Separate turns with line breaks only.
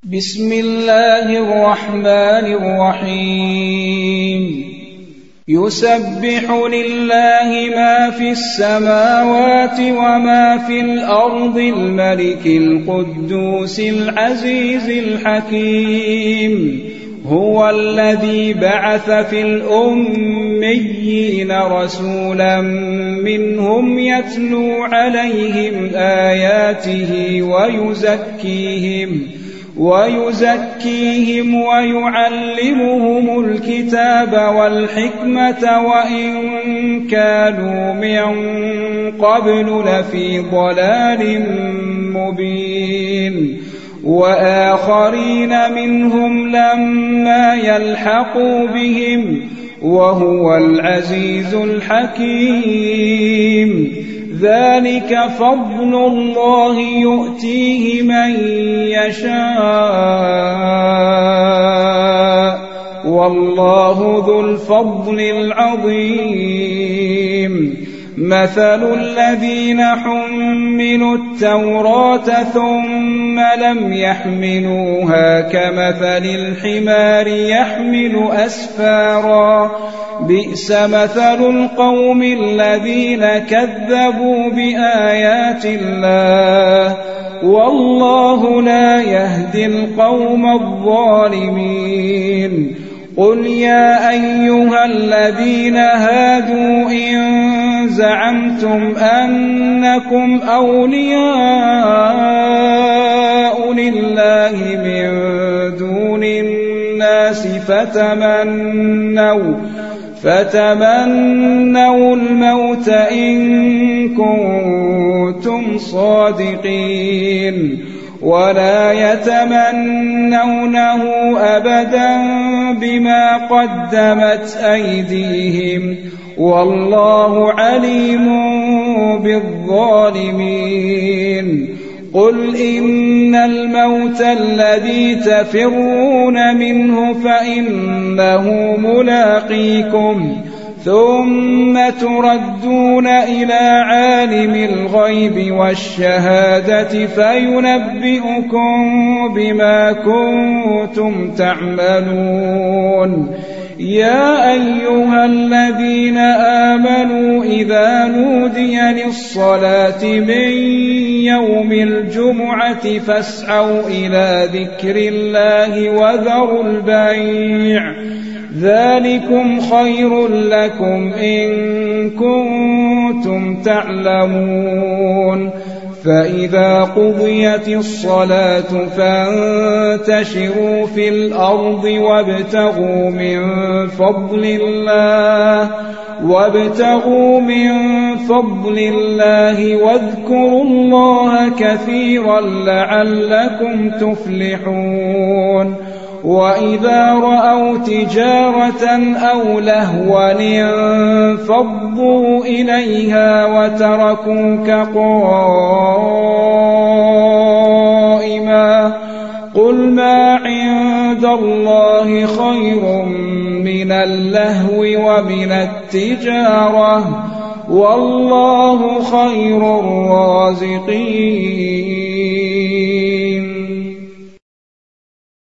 بسم الله الرحمن الرحيم يسبح لله ما في السماوات وما في الأرض الملك القدوس العزيز الحكيم هو الذي بعث في الأميين رسولا منهم يتلو عليهم آياته ويزكيهم ويعلمهم الكتاب والحكمة وإن كانوا من قبل لفي ضلال مبين وآخرين منهم لما يلحقوا بهم وهو العزيز الحكيم ذلك فضل الله يؤتيه من يشاء والله ذو الفضل العظيم مثل الذين حملوا التوراة ثم لم يحملوها كمثل الحمار يحمل أسفارا بئس مثل القوم الذين كذبوا بآيات الله والله لا يهدي القوم الظالمين قل يا أيها الذين هادوا إن زعمتم أنكم أولياء لله من دون الناس فتمنوا الموت إن كنتم صادقين ولا يتمنونه أبدا بما قدمت أيديهم والله عليم بالظالمين قل إن الموت الذي تفرون منه فإنه ملاقيكم ثم تردون إلى عالم الغيب والشهادة فينبئكم بما كنتم تعملون يا أيها الذين آمنوا إذا نودي للصلاة من يوم الجمعة فاسعوا إلى ذكر الله وذروا البيع ذلكم خير لكم إن كنتم تعلمون فإذا قضيت الصلاة فانتشروا في الأرض وابتغوا من فضل الله واذكروا الله كثيرا لعلكم تفلحون وإذا رأوا تجارة أو لهوا انفضوا إليها وتركوك قائما قل ما عند الله خير من اللهو ومن التجارة والله خير الرازقين